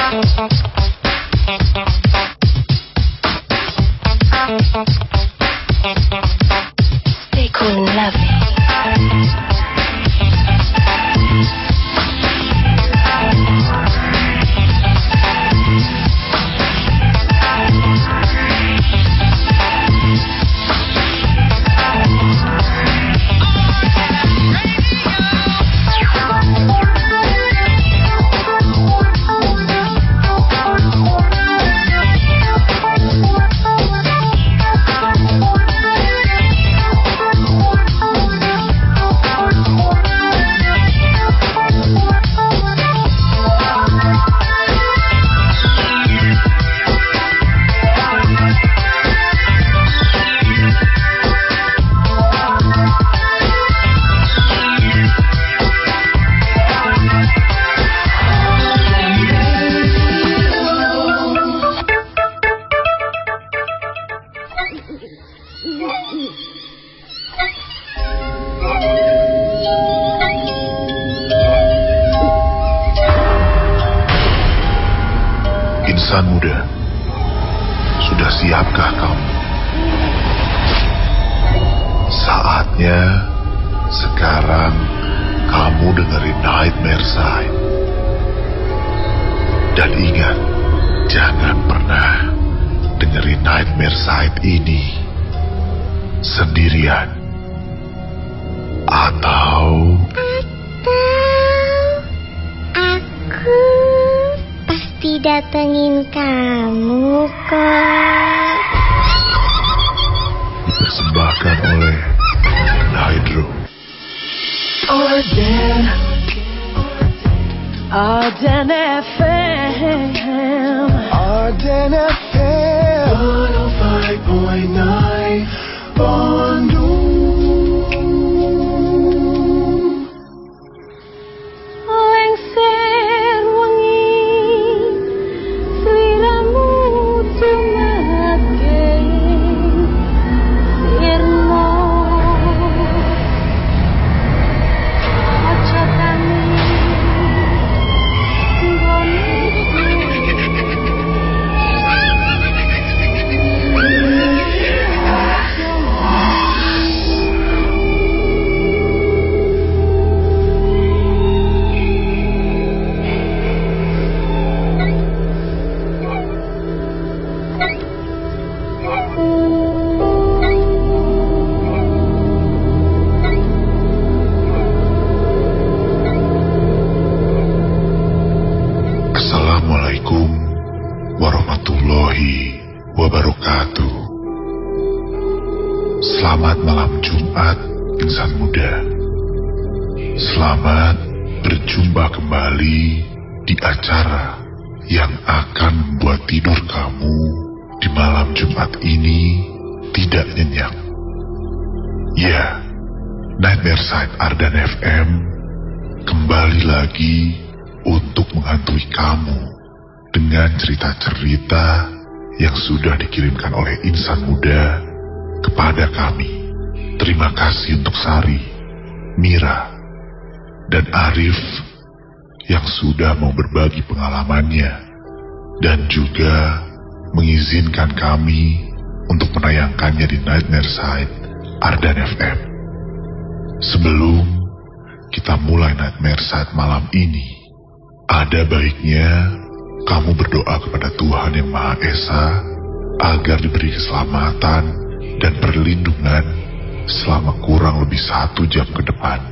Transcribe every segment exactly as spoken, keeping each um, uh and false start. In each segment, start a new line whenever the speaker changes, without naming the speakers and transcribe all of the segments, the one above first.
They couldn't love me.
Insan muda, sudah siapkah kamu? Saatnya sekarang kamu dengerin Nightmare Side. Dan ingat, jangan pernah dengerin Nightmare Side ini sendirian. Atau
aku pasti datengin kamu kok.
Dipersembahkan oleh Hydro.
Arden, Arden F M, Arden F M, one oh five point nine, Bandung.
Lengser wengi, sliramu cumake, sirmo, ojo kami,
Assalamualaikum warahmatullahi wabarakatuh. Selamat malam Jumat, insan muda. Selamat berjumpa kembali di acara yang akan membuat tidur kamu di malam Jumat ini tidak nyenyak. Ya, Nightmare Side Ardan F M kembali lagi untuk menghantui kamu dengan cerita-cerita yang sudah dikirimkan oleh insan muda kepada kami. Terima kasih untuk Sari, Mira, dan Arif yang sudah mau berbagi pengalamannya dan juga mengizinkan kami untuk menayangkannya di Nightmare Side Ardan F M. Sebelum kita mulai Nightmare Side malam ini, ada baiknya kamu berdoa kepada Tuhan Yang Maha Esa agar diberi keselamatan dan perlindungan selama kurang lebih satu jam ke depan.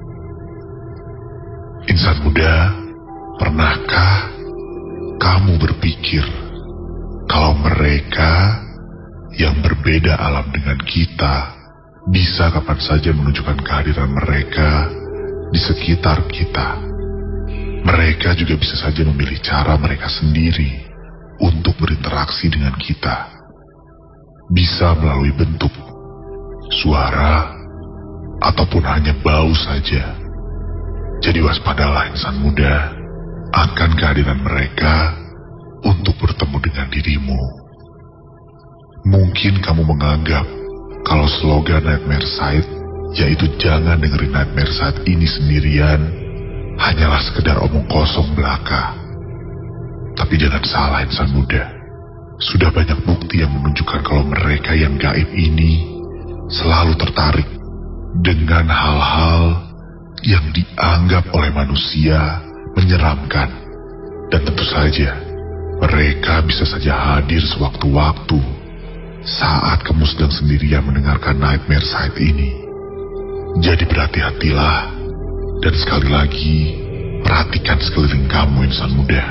Insan muda, pernahkah kamu berpikir kalau mereka yang berbeda alam dengan kita bisa kapan saja menunjukkan kehadiran mereka di sekitar kita? Mereka juga bisa saja memilih cara mereka sendiri untuk berinteraksi dengan kita. Bisa melalui bentuk, suara, ataupun hanya bau saja. Jadi waspadalah insan muda akan kehadiran mereka untuk bertemu dengan dirimu. Mungkin kamu menganggap kalau slogan Nightmare Side, yaitu jangan dengerin Nightmare Side ini sendirian, hanyalah sekedar omong kosong belaka. Tapi jangan salah insan muda. Sudah banyak bukti yang menunjukkan kalau mereka yang gaib ini selalu tertarik dengan hal-hal yang dianggap oleh manusia menyeramkan. Dan tentu saja, mereka bisa saja hadir sewaktu-waktu saat kamu sedang sendirian mendengarkan Nightmare Sight ini. Jadi berhati-hatilah, dan sekali lagi, perhatikan sekeliling kamu insan muda.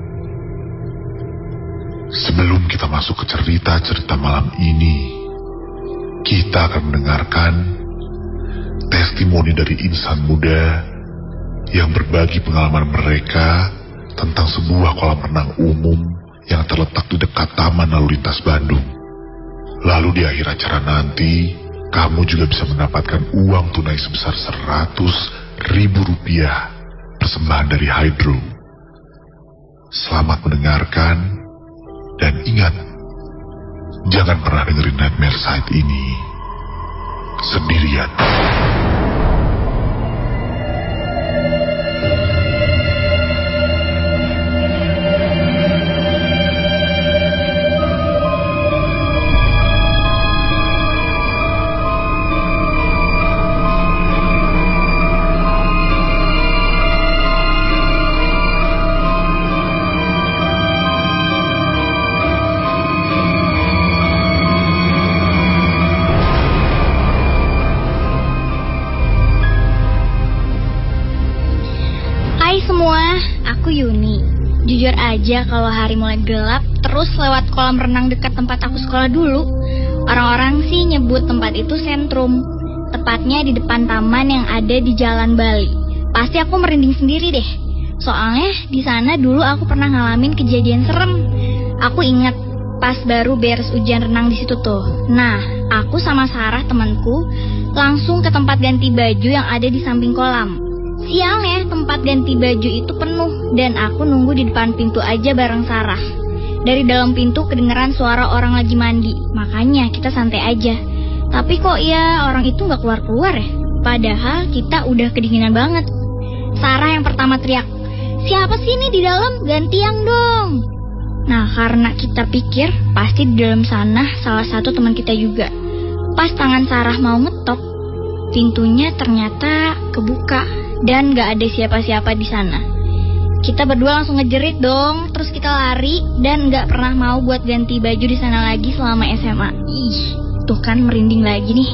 Sebelum kita masuk ke cerita-cerita malam ini, kita akan mendengarkan testimoni dari insan muda yang berbagi pengalaman mereka tentang sebuah kolam renang umum yang terletak di dekat Taman Lalu Lintas Bandung. Lalu di akhir acara nanti, kamu juga bisa mendapatkan uang tunai sebesar seratus ribu rupiah persembahan dari Hydro. Selamat mendengarkan, dan ingat, jangan pernah dengerin Nightmare Sight ini sendirian.
Jujur aja kalau hari mulai gelap terus lewat kolam renang dekat tempat aku sekolah dulu. Orang-orang sih nyebut tempat itu sentrum, tepatnya di depan taman yang ada di Jalan Bali. Pasti aku merinding sendiri deh. Soalnya di sana dulu aku pernah ngalamin kejadian serem. Aku ingat pas baru beres ujian renang di situ tuh. Nah, aku sama Sarah temanku langsung ke tempat ganti baju yang ada di samping kolam. Sialnya tempat ganti baju itu penuh dan aku nunggu di depan pintu aja bareng Sarah. Dari dalam pintu kedengeran suara orang lagi mandi, makanya kita santai aja. Tapi kok ya orang itu gak keluar-keluar ya? Padahal kita udah kedinginan banget. Sarah yang pertama teriak, "Siapa sih ini di dalam? Gantian dong!" Nah, karena kita pikir pasti di dalam sana salah satu teman kita juga. Pas tangan Sarah mau ngetok, pintunya ternyata kebuka dan gak ada siapa-siapa di sana. Kita berdua langsung ngejerit dong, terus kita lari dan gak pernah mau buat ganti baju di sana lagi selama S M A. Ih, tuh kan merinding lagi nih.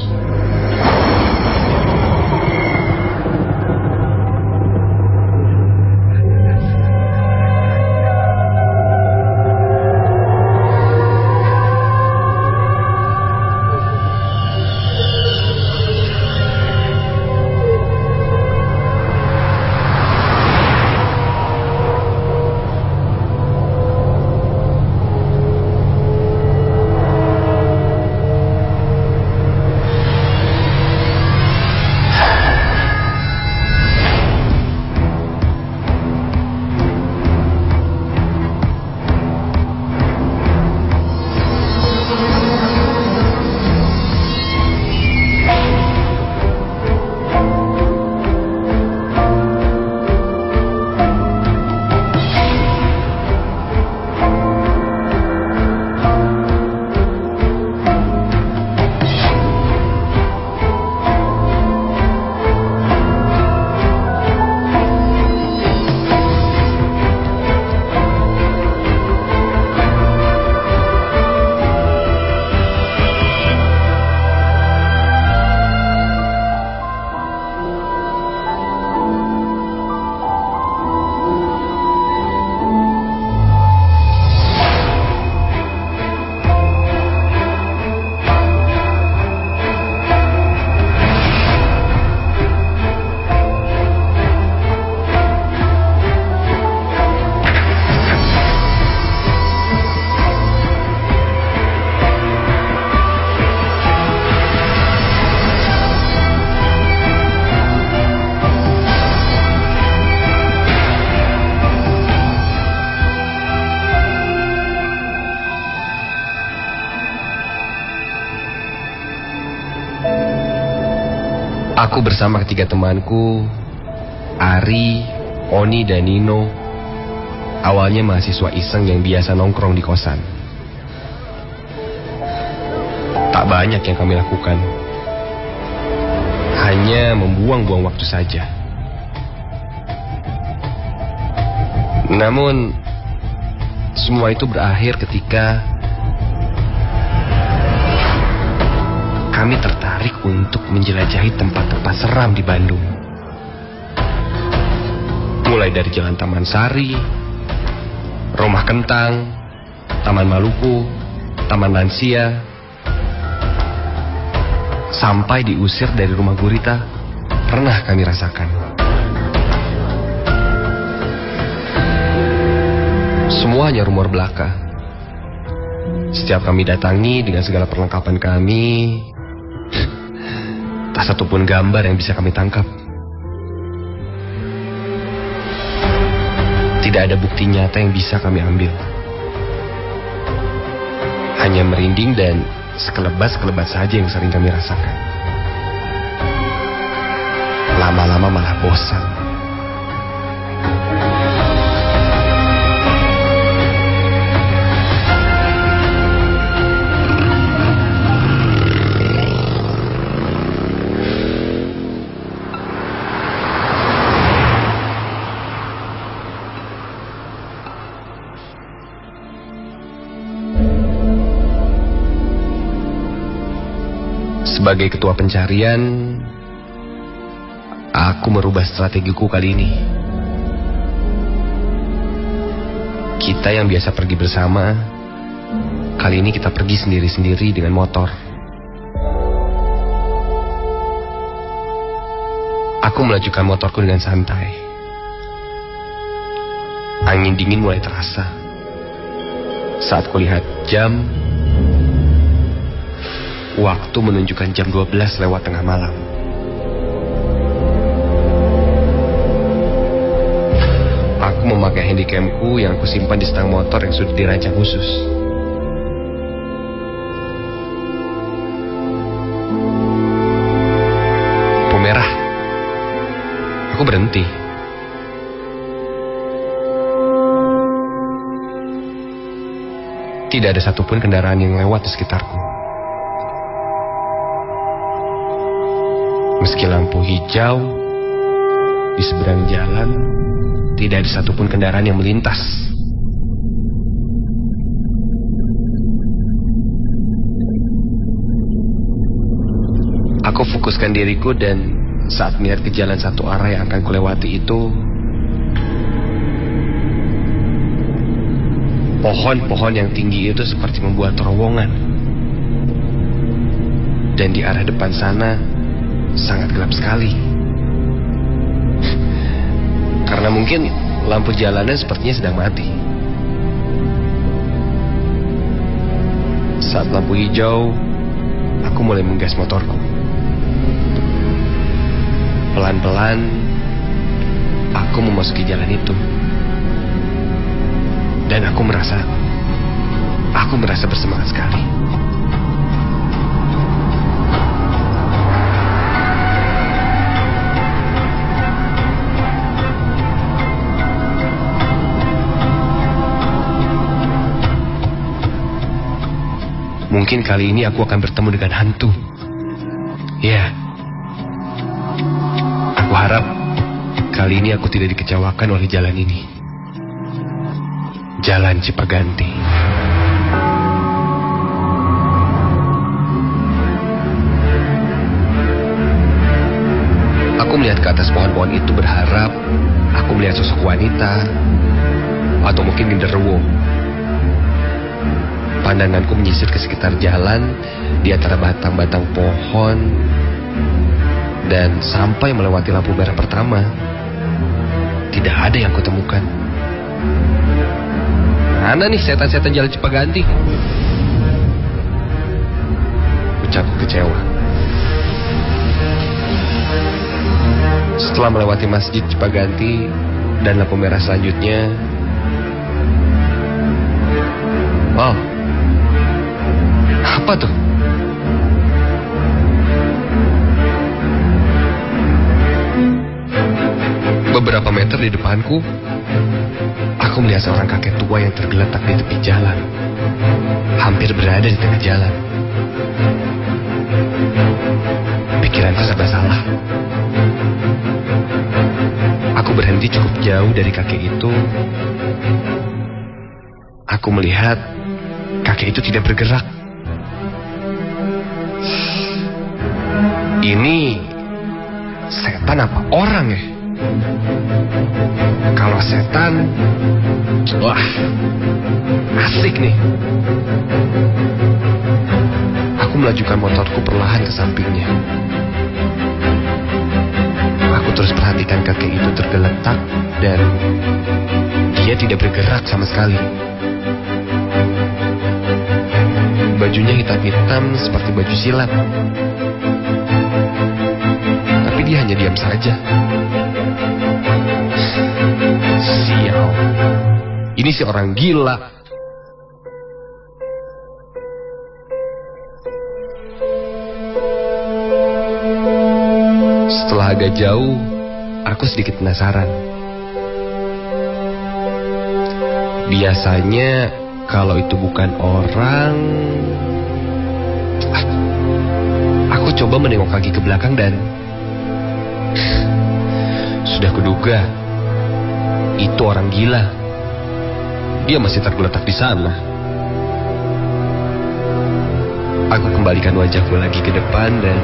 Aku bersama ketiga temanku, Ari, Oni, dan Nino, Awalnya mahasiswa iseng yang biasa nongkrong di kosan. Tak banyak yang kami lakukan. Hanya membuang-buang waktu saja. Namun, semua itu berakhir ketika kami tertarik untuk menjelajahi tempat-tempat seram di Bandung. Mulai dari Jalan Taman Sari, Rumah Kentang, Taman Maluku, Taman Lansia, sampai diusir dari rumah gurita, pernah kami rasakan. Semuanya rumor belaka. Setiap kami datangi dengan segala perlengkapan kami, tak satupun gambar yang bisa kami tangkap. Tidak ada bukti nyata yang bisa kami ambil. Hanya merinding dan sekelebat-sekelebat saja yang sering kami rasakan. Lama-lama malah bosan. Sebagai ketua pencarian, aku merubah strategiku kali ini. Kita yang biasa pergi bersama, kali ini kita pergi sendiri-sendiri dengan motor. Aku melajukan motorku dengan santai. Angin dingin mulai terasa. Saat kulihat jam, waktu menunjukkan jam dua belas lewat tengah malam. Aku memakai handycamku yang aku simpan di stang motor yang sudah dirancang khusus. Lampu merah. Aku berhenti. Tidak ada satupun kendaraan yang lewat di sekitarku. Meski lampu hijau di seberang jalan, tidak ada satupun kendaraan yang melintas. Aku fokuskan diriku dan saat melihat ke jalan satu arah yang akan kulewati itu, pohon-pohon yang tinggi itu seperti membuat terowongan. Dan di arah depan sana sangat gelap sekali. Karena mungkin lampu jalanan sepertinya sedang mati. Saat lampu hijau, aku mulai menggas motorku. Pelan-pelan, aku memasuki jalan itu. Dan aku merasa, aku merasa bersemangat sekali. Mungkin kali ini aku akan bertemu dengan hantu. Ya, aku harap kali ini aku tidak dikecewakan oleh jalan ini. Jalan Cipaganti. Aku melihat ke atas pohon-pohon itu berharap aku melihat sosok wanita atau mungkin genderuwo. Pandanganku menyisir ke sekitar jalan di antara batang-batang pohon dan sampai melewati lampu merah pertama. Tidak ada yang kutemukan. Mana nih setan-setan jalan Cipaganti? Ucapku kecewa. Setelah melewati Masjid Cipaganti dan lampu merah selanjutnya, wow, apa tuh? Beberapa meter di depanku, aku aku melihat seorang kakek tua yang tergeletak di tepi jalan. Hampir berada di tengah jalan. Pikiranku serba salah. Aku berhenti cukup jauh dari kakek itu. Aku melihat kakek itu tidak bergerak. Ini setan apa orang ya? Kalau setan, wah, asik nih. Aku melajukan motorku perlahan ke sampingnya. Aku terus perhatikan kakek itu tergeletak dan dia tidak bergerak sama sekali. Bajunya hitam-hitam seperti baju silat. Tapi dia hanya diam saja. Sial. Ini si orang gila. Setelah agak jauh, aku sedikit penasaran. Biasanya kalau itu bukan orang, aku coba menengok lagi ke belakang dan sudah kuduga itu orang gila. Dia masih tergeletak di sana. Aku kembalikan wajahku lagi ke depan dan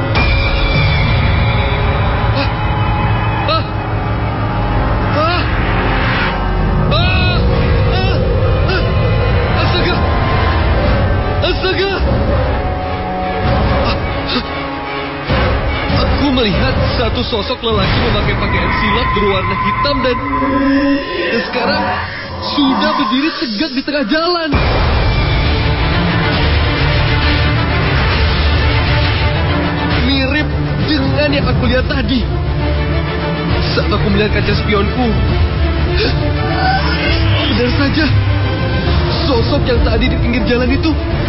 melihat satu sosok lelaki memakai pakaian silat berwarna hitam dan, dan sekarang sudah berdiri tegak di tengah jalan. Mirip dengan yang aku lihat tadi saat aku melihat kaca spionku. Benar saja, sosok yang tadi di pinggir jalan itu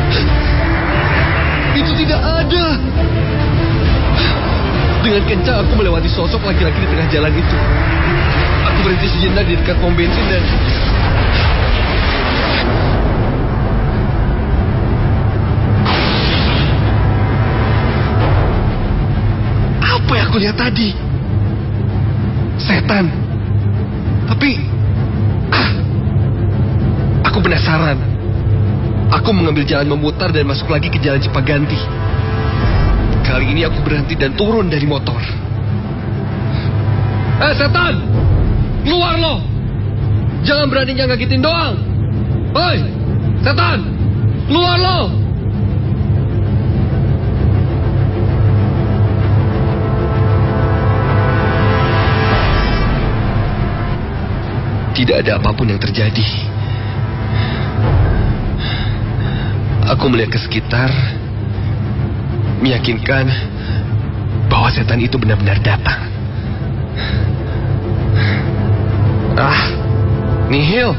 itu tidak ada. Dengan kencang aku melewati sosok laki-laki di tengah jalan itu. Aku berhenti sejenak di dekat pom bensin dan apa yang aku lihat tadi? Setan. Tapi ah, aku penasaran. Aku mengambil jalan memutar dan masuk lagi ke jalan Cipaganti. Kali ini aku berhenti dan turun dari motor. Eh setan, keluar lo! Jangan beraninya ngagetin doang. Hoi, setan, keluar lo! Tidak ada apapun yang terjadi. Aku melihat ke sekitar, meyakinkan bahwa setan itu benar-benar datang. Ah, nihil.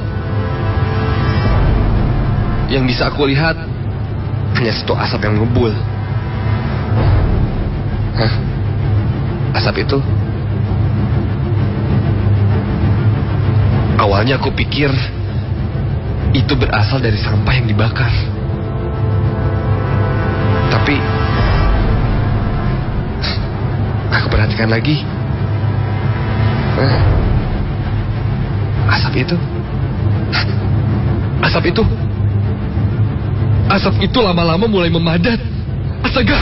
Yang bisa aku lihat hanya satu asap yang ngebul. Hah? Asap itu? Awalnya aku pikir itu berasal dari sampah yang dibakar. Tapi aku perhatikan lagi. Eh, asap itu, asap itu, asap itu lama-lama mulai memadat. Astaga!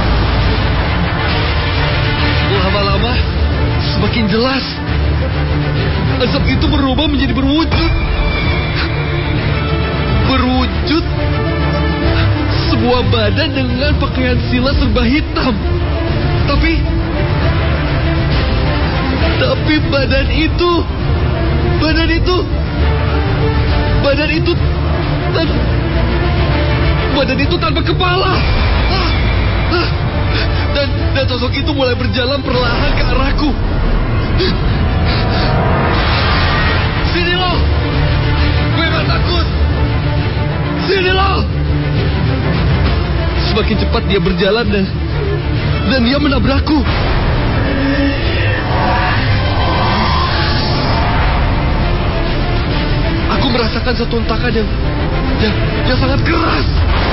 Lama-lama semakin jelas. Asap itu berubah menjadi berwujud, berwujud sebuah badan dengan pakaian silat serba hitam. Tapi Tapi badan itu Badan itu Badan itu tan, Badan itu tanpa kepala. ah, ah, Dan Dan sosok itu mulai berjalan perlahan ke arahku. Sini lo, gue gak takut. Sini lo. Semakin cepat dia berjalan dan Dan dia menabrakku. merasakan satu hentakan yang, yang, yang sangat keras.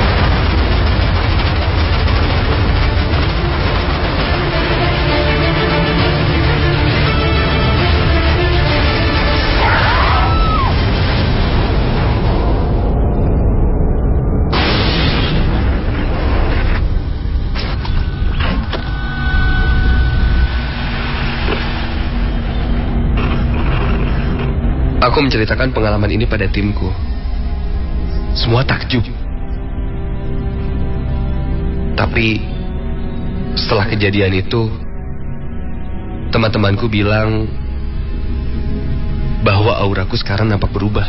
Aku menceritakan pengalaman ini pada timku. Semua takjub. Tapi setelah kejadian itu, teman-temanku bilang bahwa auraku sekarang nampak berubah.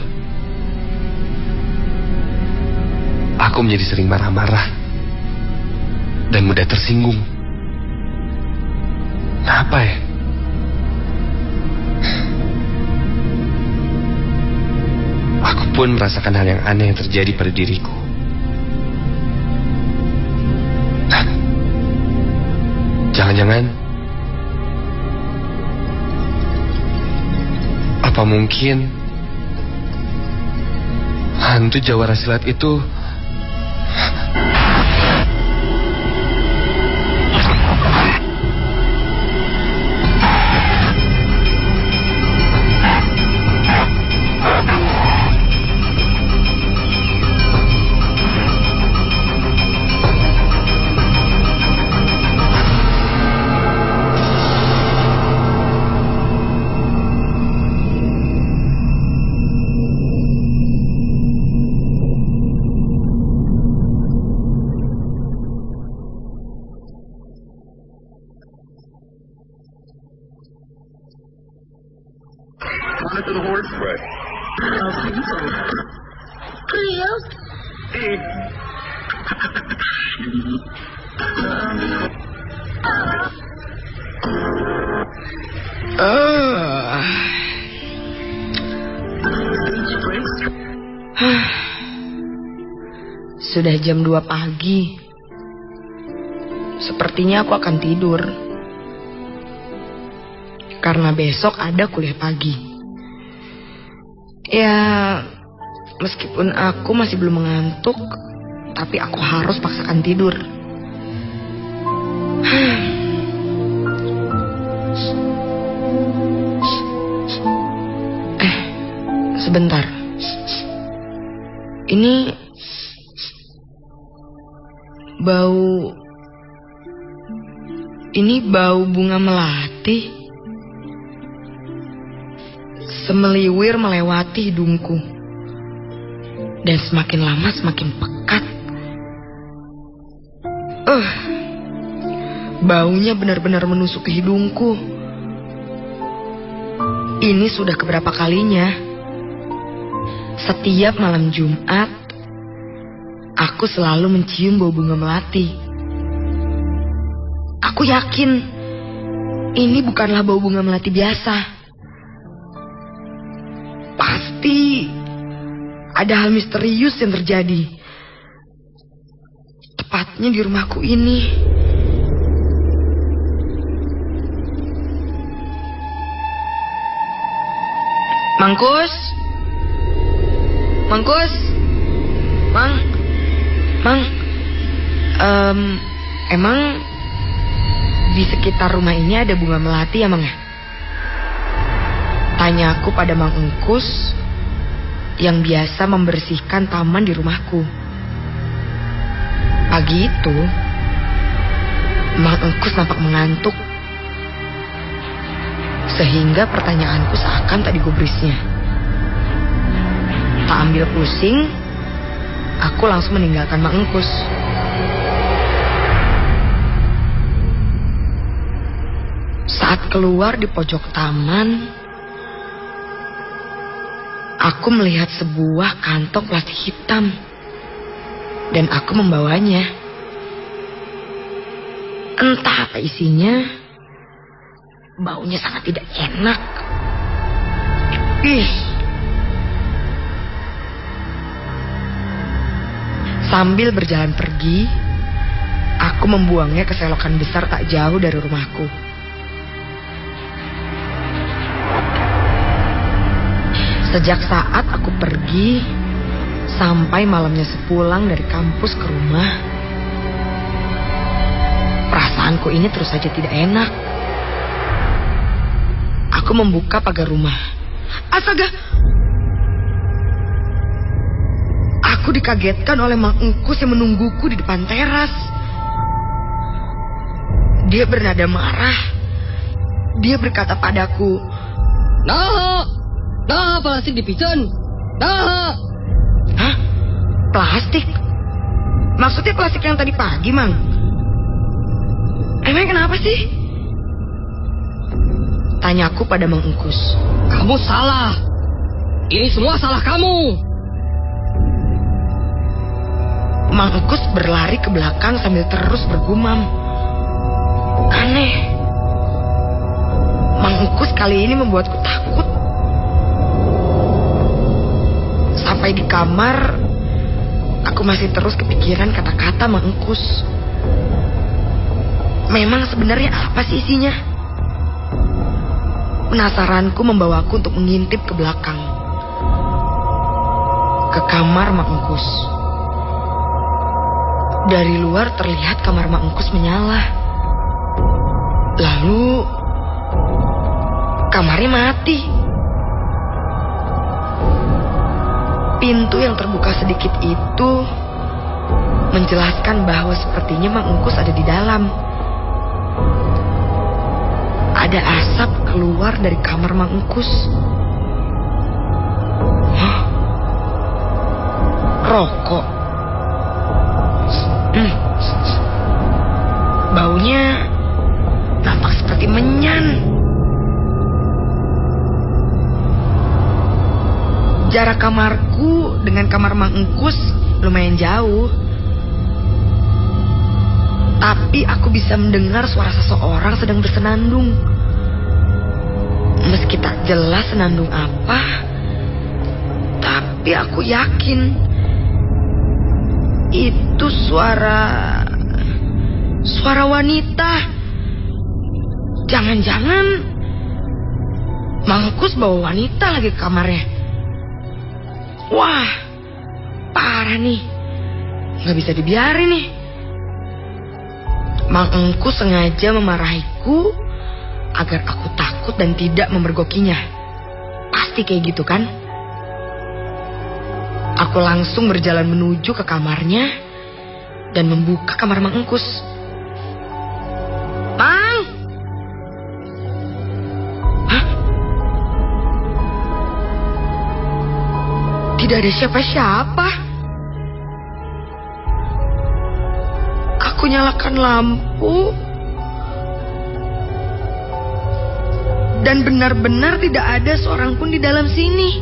Aku menjadi sering marah-marah dan mudah tersinggung. Kenapa ya? Aku pun merasakan hal yang aneh yang terjadi pada diriku. Nah, jangan-jangan apa mungkin hantu Jawara Silat itu
to the horse? Right. Cleo? Hey.
uh. Sudah jam dua pagi. Sepertinya aku akan tidur. Karena besok ada kuliah pagi. Ya, meskipun aku masih belum mengantuk, tapi aku harus paksakan tidur. Eh, sebentar. Ini bau... Ini bau bunga melati. Semeliwir melewati hidungku. Dan semakin lama semakin pekat. Uh, baunya benar-benar menusuk ke hidungku. Ini sudah keberapa kalinya. Setiap malam Jumat, aku selalu mencium bau bunga melati. Aku yakin ini bukanlah bau bunga melati biasa. Pasti ada hal misterius yang terjadi. Tepatnya di rumahku ini. Mangkus? Mangkus? Mang? Mang? Um, emang di sekitar rumah ini ada bunga melati ya, Mang ya? Tanya aku pada Mang Engkus yang biasa membersihkan taman di rumahku. Pagi itu, Mang Engkus nampak mengantuk. Sehingga pertanyaanku seakan tak digubrisnya. Tak ambil pusing, aku langsung meninggalkan Mang Engkus. Saat keluar di pojok taman, aku melihat sebuah kantong plastik hitam. Dan aku membawanya. Entah apa isinya, baunya sangat tidak enak. Ih. Sambil berjalan pergi, aku membuangnya ke selokan besar tak jauh dari rumahku. Sejak saat aku pergi sampai malamnya sepulang dari kampus ke rumah, perasaanku ini terus saja tidak enak. Aku membuka pagar rumah. Astaga! Aku dikagetkan oleh Mang Engkus yang menungguku di depan teras. Dia bernada marah. Dia berkata padaku,
"Nah, nah plastik dipijen. Nah."
Hah? Plastik? Maksudnya plastik yang tadi pagi, Mang? Emang kenapa sih? Tanyaku pada Mang Engkus.
"Kamu salah. Ini semua salah kamu."
Mang Engkus berlari ke belakang sambil terus bergumam. Aneh. Mang Engkus kali ini membuatku takut. Sampai di kamar, aku masih terus kepikiran kata-kata Mang Engkus. Memang sebenarnya apa sih isinya? Penasaranku membawaku untuk mengintip ke belakang. Ke kamar Mang Engkus. Dari luar terlihat kamar Mang Engkus menyala. Lalu kamarnya mati. Pintu yang terbuka sedikit itu menjelaskan bahwa sepertinya Mang Engkus ada di dalam. Ada asap keluar dari kamar Mang Engkus. Hah? Rokok. Hmm. Baunya nampak seperti menyan. Jarak kamarku dengan kamar Mang Engkus lumayan jauh. Tapi aku bisa mendengar suara seseorang sedang bersenandung. Meski tak jelas senandung apa, tapi aku yakin itu suara suara wanita. Jangan-jangan Mang Engkus bawa wanita lagi ke kamarnya. Wah, parah nih. Nggak bisa dibiarin nih. Mang Engkus sengaja memarahiku agar aku takut dan tidak memergokinya. Pasti kayak gitu kan? Aku langsung berjalan menuju ke kamarnya dan membuka kamar Mang Engkus. Mang! Hah? Tidak ada siapa-siapa. Aku nyalakan lampu dan benar-benar tidak ada seorang pun di dalam sini.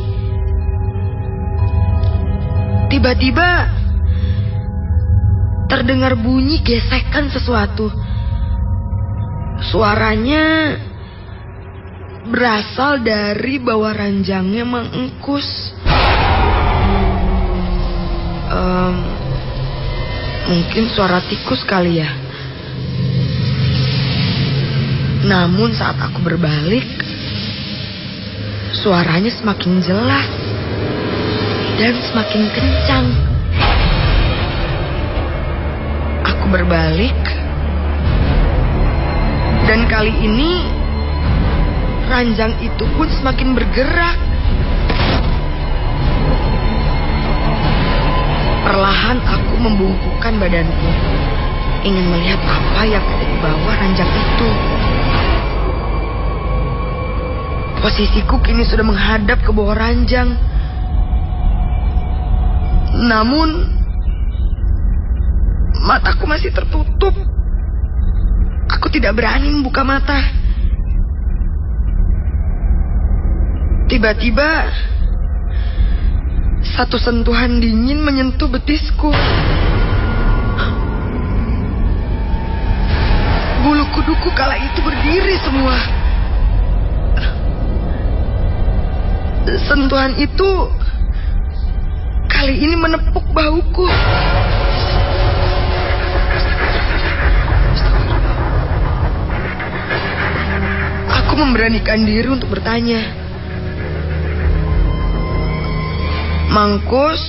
Tiba-tiba terdengar bunyi gesekan sesuatu. Suaranya berasal dari bawah ranjangnya Mang Engkus. Um, mungkin suara tikus kali ya. Namun saat aku berbalik, suaranya semakin jelas dan semakin kencang. Aku berbalik, dan kali ini ranjang itu pun semakin bergerak. Perlahan aku membungkukkan badanku, ingin melihat apa yang ada di bawah ranjang itu. Posisiku kini sudah menghadap ke bawah ranjang. Namun mataku masih tertutup. Aku tidak berani membuka mata. Tiba-tiba satu sentuhan dingin menyentuh betisku. Bulu kuduku kala itu berdiri semua. Sentuhan itu kali ini menepuk bahuku. Aku memberanikan diri untuk bertanya, Mangkus.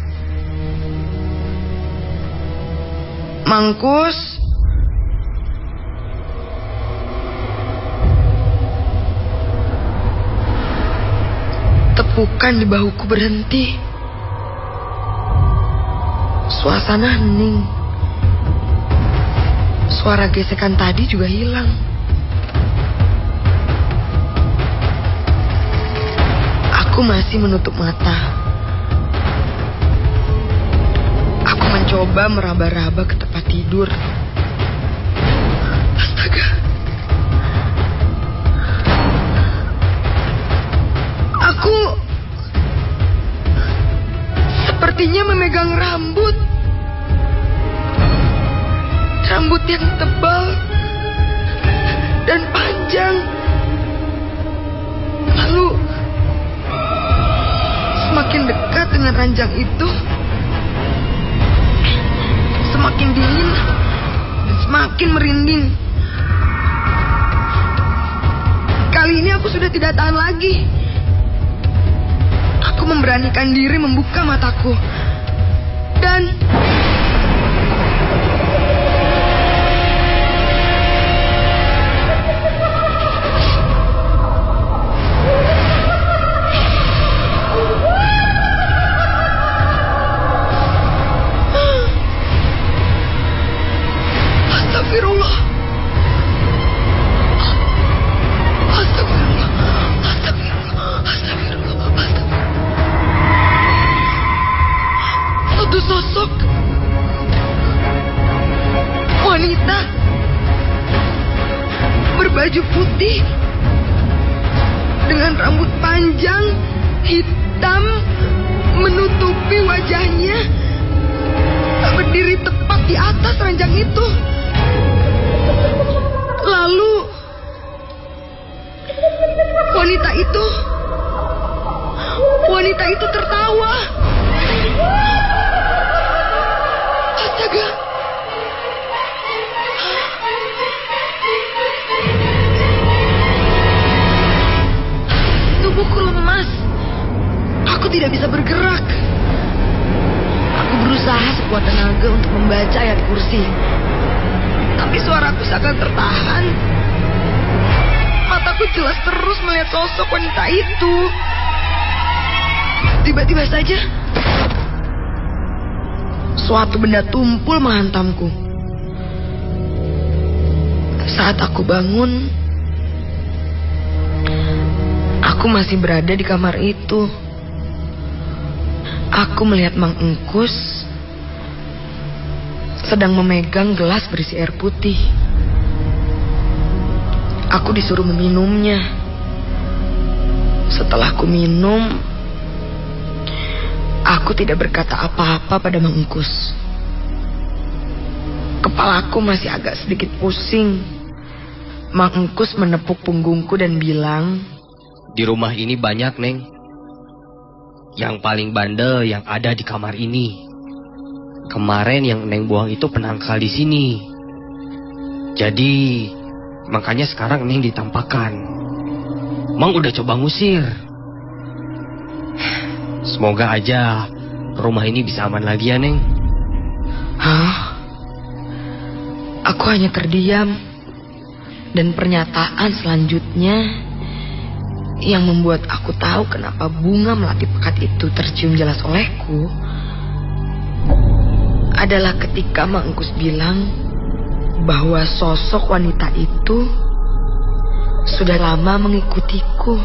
Mangkus. Tepukan di bahuku berhenti. Suasana hening. Suara gesekan tadi juga hilang. Aku masih menutup mata. Aku mencoba meraba-raba ke tempat tidur. Astaga. Aku sepertinya memegang rambut. Rambut yang tebal dan panjang. Lalu semakin dekat dengan ranjang itu, semakin dingin dan semakin merinding. Kali ini aku sudah tidak tahan lagi. Aku memberanikan diri membuka mataku. Dan Astagfirullah. Astagfirullah. Astagfirullah. Astagfirullah. Astagfirullah. Satu sosok wanita berbaju putih dengan rambut panjang hitam menutupi wajahnya, berdiri tepat di atas ranjang itu. Lalu wanita itu wanita itu tertawa. Astaga. Tubuhku lemas. Aku tidak bisa bergerak. Aku berusaha sekuat tenaga untuk membaca ayat kursi. Tapi suaraku sangat tertahan. Mataku jelas terus melihat sosok wanita itu. Tiba-tiba saja suatu benda tumpul menghantamku. Saat aku bangun, aku masih berada di kamar itu. Aku melihat Mang Engkus sedang memegang gelas berisi air putih. Aku disuruh meminumnya. Setelah aku minum, aku tidak berkata apa-apa pada Mang Engkus. Kepalaku masih agak sedikit pusing. Mang Engkus menepuk punggungku dan bilang,
"Di rumah ini banyak, Neng. Yang paling bandel yang ada di kamar ini. Kemarin yang Neng buang itu penangkal di sini. Jadi makanya sekarang Neng ditampakkan. Mang udah coba ngusir. Semoga aja rumah ini bisa aman lagi ya, Neng."
Hah? Aku hanya terdiam. Dan pernyataan selanjutnya yang membuat aku tahu kenapa bunga melati pekat itu tercium jelas olehku adalah ketika Mang Engkus bilang bahwa sosok wanita itu sudah lama mengikutiku.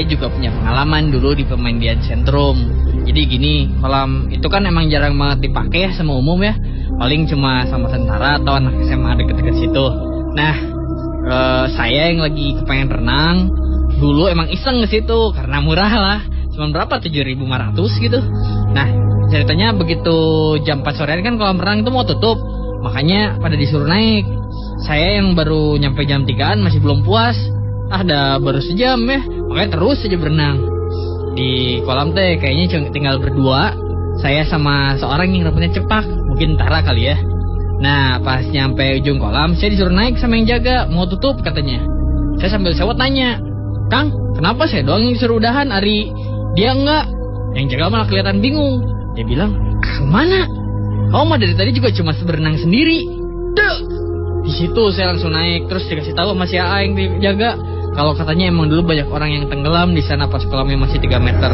saya juga punya pengalaman dulu di pemandian sentrum. Jadi gini, kolam itu kan emang jarang banget dipakai ya sama umum ya. Paling cuma sama tentara atau anak S M A deket-deket situ. Nah, eh, saya yang lagi kepengen renang, dulu emang iseng ke situ karena murah lah. Cuma berapa? tujuh ribu lima ratus gitu. Nah, ceritanya begitu jam empat sorean kan kolam renang itu mau tutup. Makanya pada disuruh naik. Saya yang baru nyampe jam tigaan masih belum puas. Ah, dah baru sejam ya. Makanya terus aja berenang. Di kolam teh kayaknya tinggal berdua. Saya sama seorang yang rambutnya cepak. Mungkin Tara kali ya. Nah, pas nyampe ujung kolam, saya disuruh naik sama yang jaga. Mau tutup katanya. Saya sambil sewot nanya, "Kang, kenapa saya doang yang disuruh udahan, Ari? Dia enggak." Yang jaga malah kelihatan bingung. Dia bilang, "Kang mana? Kamu mah dari tadi juga cuma berenang sendiri." Duh. Di situ saya langsung naik. Terus dikasih tahu sama si A A yang dijaga kalau katanya emang dulu banyak orang yang tenggelam di sana pas kolamnya masih tiga meter.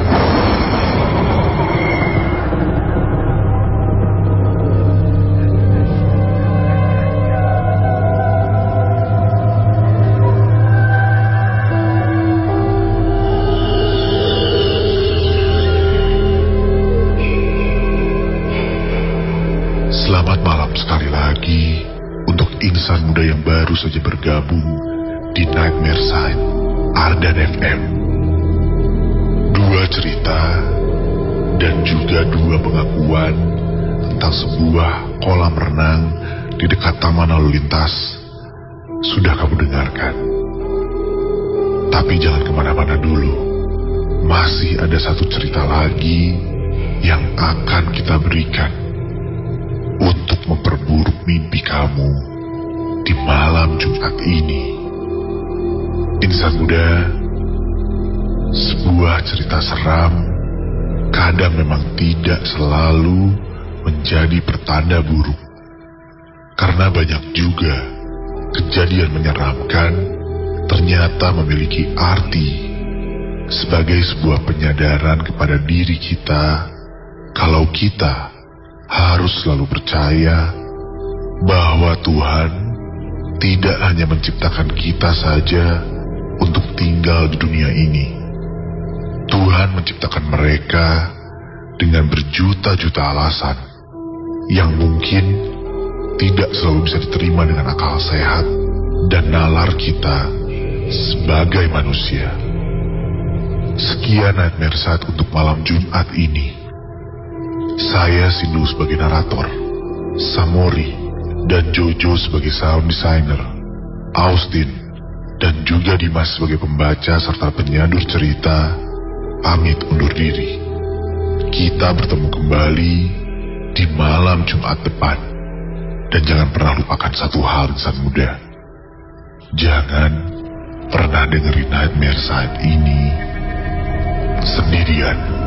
Selamat malam sekali lagi untuk insan muda yang baru saja bergabung di Nightmare Side Ardan F M. Dua cerita dan juga dua pengakuan tentang sebuah kolam renang di dekat taman lalu lintas sudah kamu dengarkan. Tapi jangan kemana-mana dulu. Masih ada satu cerita lagi yang akan kita berikan untuk memperburuk mimpi kamu di malam Jumat ini. Insan muda, sebuah cerita seram kadang memang tidak selalu menjadi pertanda buruk. Karena banyak juga kejadian menyeramkan ternyata memiliki arti sebagai sebuah penyadaran kepada diri kita kalau kita harus selalu percaya bahwa Tuhan tidak hanya menciptakan kita saja untuk tinggal di dunia ini. Tuhan menciptakan mereka dengan berjuta-juta alasan yang mungkin tidak selalu bisa diterima dengan akal sehat dan nalar kita sebagai manusia. Sekian Nightmare Side untuk malam Jumat ini. Saya Sindu sebagai narator, Samori dan Jojo sebagai sound designer, Austin dan juga Dimas sebagai pembaca serta penyadur cerita, pamit undur diri. Kita bertemu kembali di malam Jumat depan. Dan jangan pernah lupakan satu hal, insan muda. Jangan pernah dengerin Nightmare Side ini sendirian.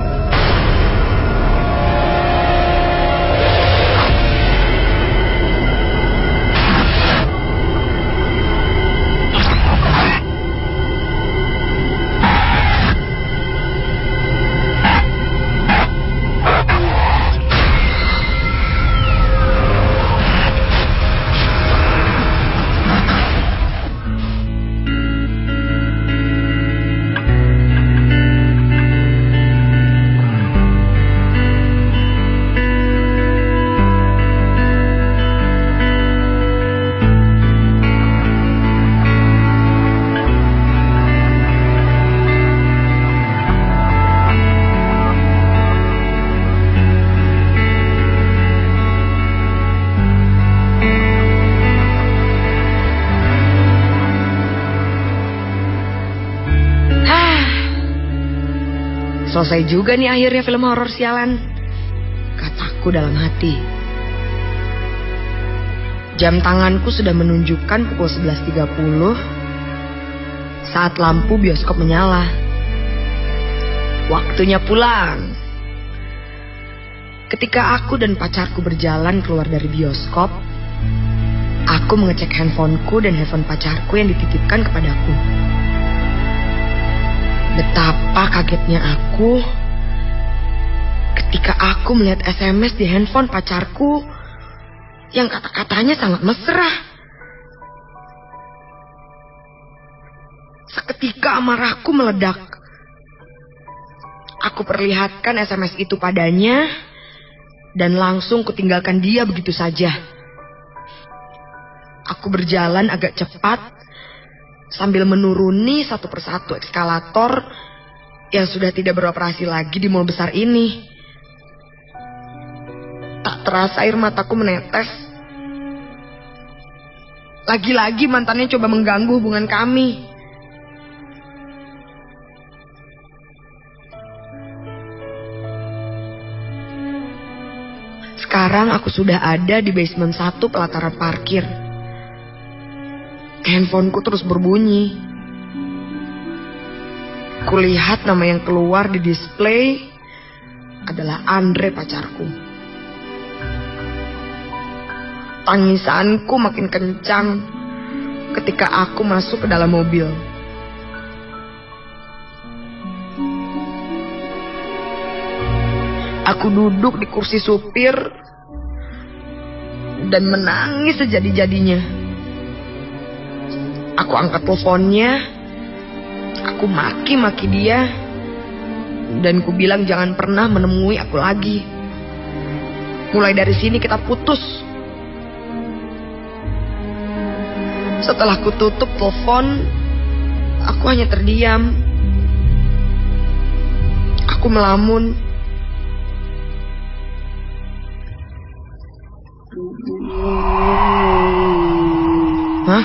Selesai juga nih akhirnya film horor sialan, kataku dalam hati. Jam tanganku sudah menunjukkan pukul sebelas tiga puluh saat lampu bioskop menyala. Waktunya pulang. Ketika aku dan pacarku berjalan keluar dari bioskop, aku mengecek handphoneku dan handphone pacarku yang dititipkan kepadaku. Betapa kagetnya aku ketika aku melihat S M S di handphone pacarku yang kata-katanya sangat mesra. Seketika amarahku meledak Aku perlihatkan S M S itu padanya dan langsung kutinggalkan dia begitu saja. Aku berjalan agak cepat sambil menuruni satu persatu eskalator yang sudah tidak beroperasi lagi di mall besar ini. Tak terasa air mataku menetes. Lagi-lagi mantannya coba mengganggu hubungan kami. Sekarang aku sudah ada di basement satu pelataran parkir. Handphoneku terus berbunyi. Kulihat nama yang keluar di display adalah Andre, pacarku. Tangisanku makin kencang ketika aku masuk ke dalam mobil. Aku duduk di kursi supir dan menangis sejadi-jadinya. Aku angkat teleponnya, aku maki-maki dia, dan ku bilang jangan pernah menemui aku lagi. Mulai dari sini kita putus. Setelah ku tutup telepon, aku hanya terdiam. Aku melamun. Hah?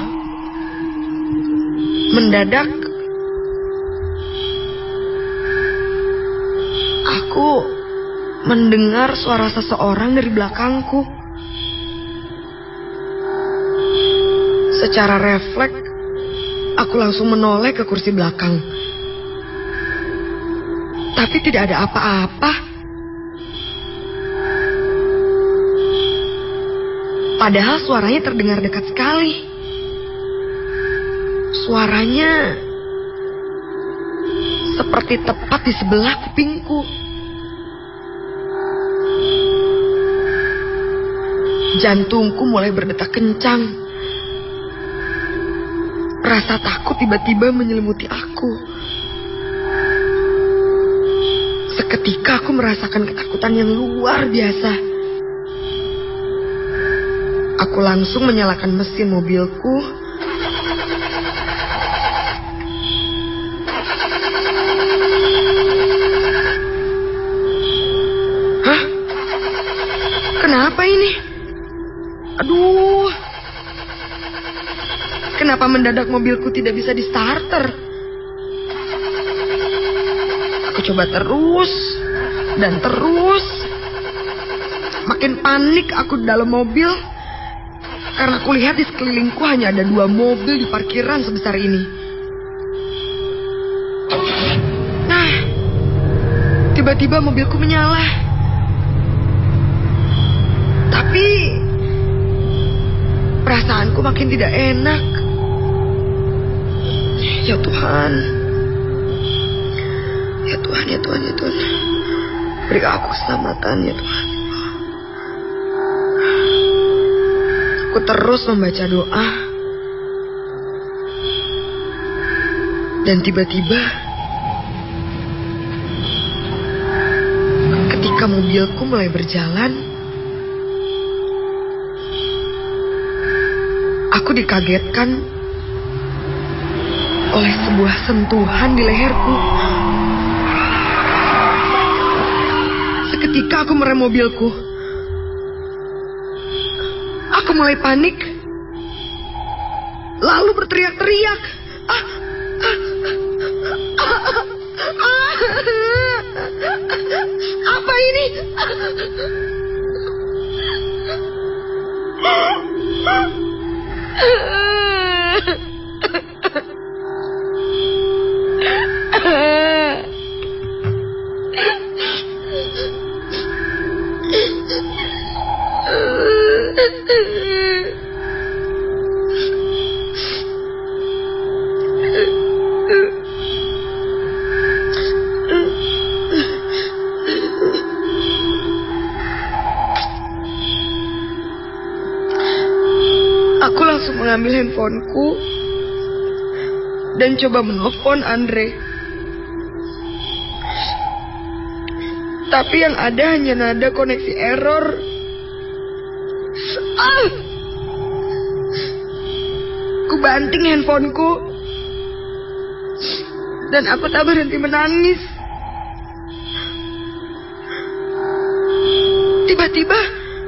Mendadak aku mendengar suara seseorang dari belakangku. Secara refleks, aku langsung menoleh ke kursi belakang. Tapi tidak ada apa-apa. Padahal suaranya terdengar dekat sekali. Suaranya seperti tepat di sebelah kupingku. Jantungku mulai berdetak kencang. Rasa takut tiba-tiba menyelimuti aku. Seketika aku merasakan ketakutan yang luar biasa. Aku langsung menyalakan mesin mobilku. Hah? Kenapa ini? Aduh. Kenapa mendadak mobilku tidak bisa di starter? Aku coba terus dan terus. Makin panik aku di dalam mobil. Karena aku lihat di sekelilingku hanya ada dua mobil di parkiran sebesar ini. Nah, tiba-tiba mobilku menyala. Tapi perasaanku makin tidak enak. Ya Tuhan. Ya Tuhan, ya Tuhan, ya Tuhan. Beri aku keselamatan, ya Tuhan. Aku terus membaca doa. Dan tiba-tiba ketika mobilku mulai berjalan, aku dikagetkan oleh sebuah sentuhan di leherku. Seketika aku merem mobilku. Aku mulai panik, lalu berteriak-teriak. Ah, ah, ah, ah, apa ini? Aku langsung mengambil handphoneku dan coba menelpon Andre. Tapi yang ada hanya nada koneksi error. Ah! Ku banting handphoneku dan aku tak berhenti menangis. Tiba-tiba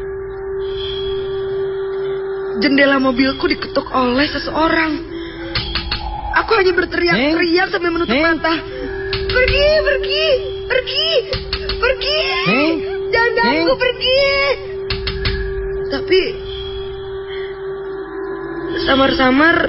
jendela mobilku diketuk oleh seseorang. Aku hanya berteriak-teriak sambil menutup
Neng.
mata. Pergi, pergi, pergi, pergi.
Neng.
Jangan ganggu,
Neng.
pergi. Tapi samar-samar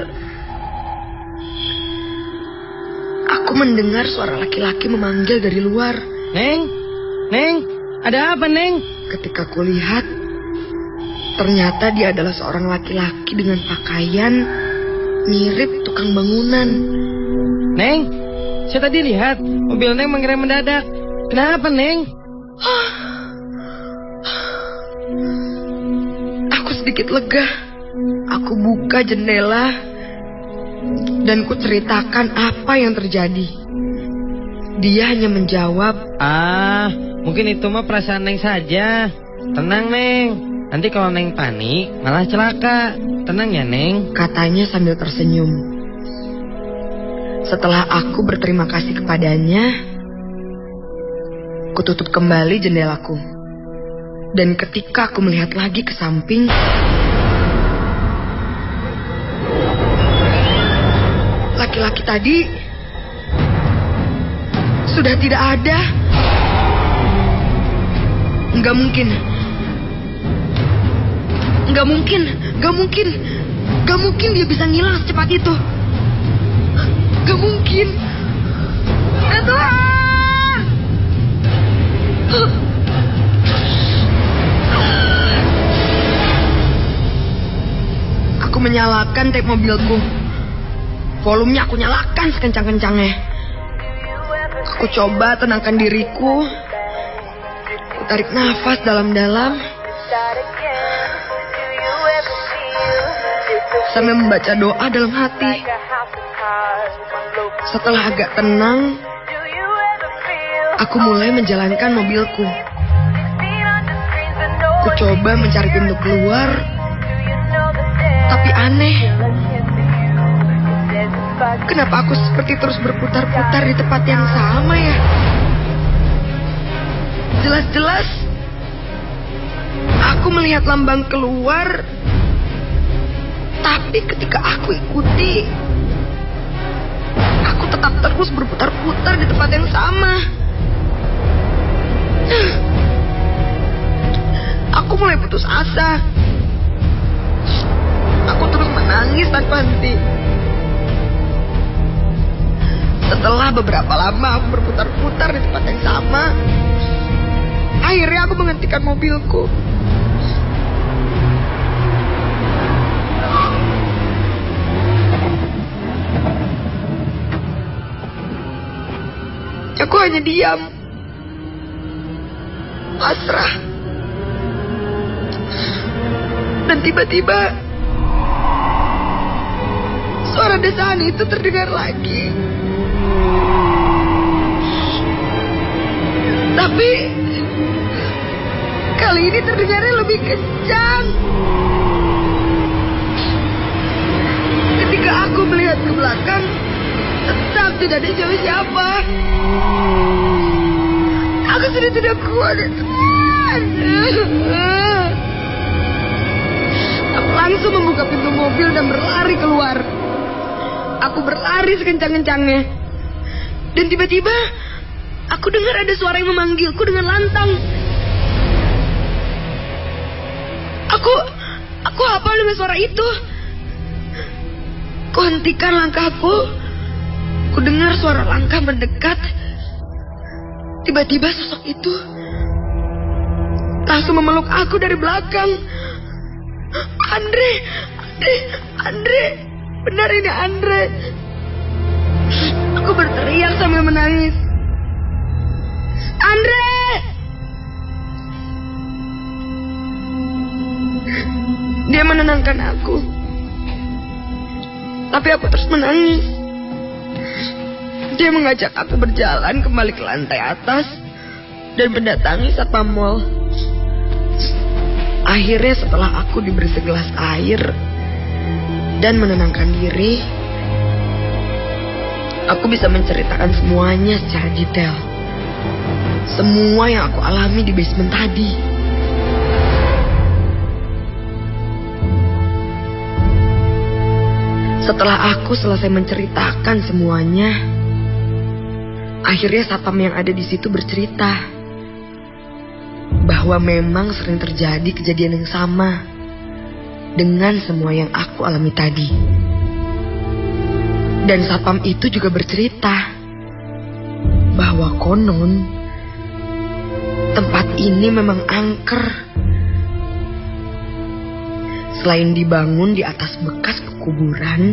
aku mendengar suara laki-laki memanggil dari luar.
Neng, Neng, ada apa, Neng?
Ketika kulihat, ternyata dia adalah seorang laki-laki dengan pakaian mirip tukang bangunan.
Neng, saya tadi lihat mobil Neng mengerem mendadak. Kenapa, Neng?
Aku sedikit lega. Aku buka jendela dan ku ceritakan apa yang terjadi. Dia hanya menjawab,
Ah, mungkin itu mah perasaan Neng saja. Tenang, Neng. Nanti kalau Neng panik, malah celaka. Tenang ya, Neng.
katanya sambil tersenyum. Setelah aku berterima kasih kepadanya, ku tutup kembali jendelaku. Dan ketika aku melihat lagi ke samping, laki-laki tadi sudah tidak ada. Enggak mungkin. Enggak mungkin. Enggak mungkin. Enggak mungkin dia bisa ngilang secepat itu. Enggak mungkin. Ya Tuhan. Aku menyalakan tap mobilku. Volumenya aku nyalakan sekencang-kencangnya. Aku coba tenangkan diriku. Aku tarik nafas dalam-dalam sambil membaca doa dalam hati. Setelah agak tenang, aku mulai menjalankan mobilku. Aku coba mencari pintu keluar, tapi aneh. Kenapa aku seperti terus berputar-putar di tempat yang sama ya? Jelas-jelas aku melihat lambang keluar, tapi ketika aku ikuti, aku tetap terus berputar-putar di tempat yang sama. Aku mulai putus asa. Aku terus menangis tanpa henti. Setelah beberapa lama aku berputar-putar di tempat yang sama, akhirnya aku menghentikan mobilku. Aku hanya diam, pasrah. Dan tiba-tiba suara desaan itu terdengar lagi. Tapi kali ini terdengarnya lebih kencang. Ketika aku melihat ke belakang, tetap tidak ada siapa-siapa. Aku sudah tidak kuat. Aku langsung membuka pintu mobil dan berlari keluar. Aku berlari sekencang-kencangnya. Dan tiba-tiba aku dengar ada suara yang memanggilku dengan lantang. Aku, aku hafal dengan suara itu. Ku hentikan langkahku. Ku dengar suara langkah mendekat. Tiba-tiba sosok itu langsung memeluk aku dari belakang. Andre, Andre, Andre, benar ini Andre. Aku berteriak sambil menangis. Andre! Dia menenangkan aku. Tapi aku terus menangis. Dia mengajak aku berjalan kembali ke lantai atas dan mendatangi satpam mall. Akhirnya setelah aku diberi segelas air dan menenangkan diri, aku bisa menceritakan semuanya secara detail. Semua yang aku alami di basement tadi. Setelah aku selesai menceritakan semuanya, akhirnya satpam yang ada di situ bercerita bahwa memang sering terjadi kejadian yang sama dengan semua yang aku alami tadi. Dan satpam itu juga bercerita bahwa konon tempat ini memang angker. Selain dibangun di atas bekas kuburan,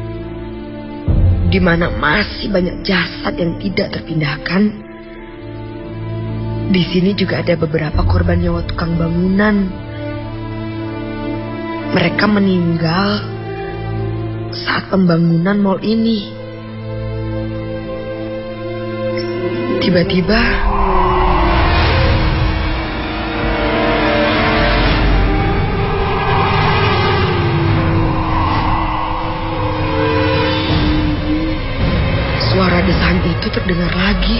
di mana masih banyak jasad yang tidak terpindahkan, di sini juga ada beberapa korban nyawa tukang bangunan. Mereka meninggal saat pembangunan mall ini. Tiba-tiba suara desahan itu terdengar lagi.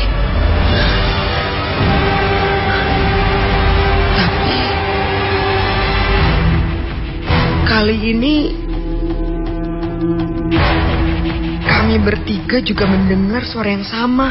Tapi kali ini kami bertiga juga mendengar suara yang sama.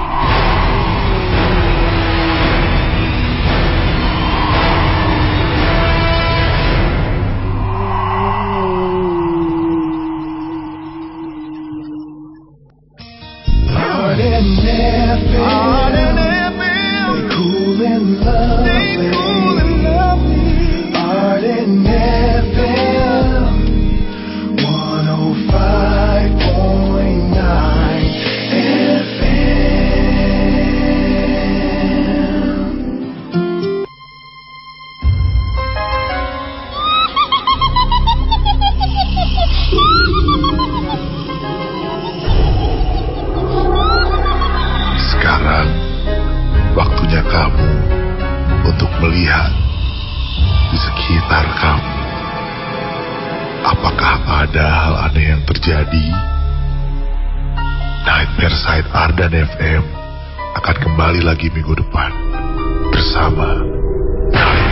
Sekarang waktunya kamu untuk melihat di sekitar kamu. Apakah ada hal aneh yang terjadi? Nightmare Side Ardan F M akan kembali lagi minggu depan bersama Night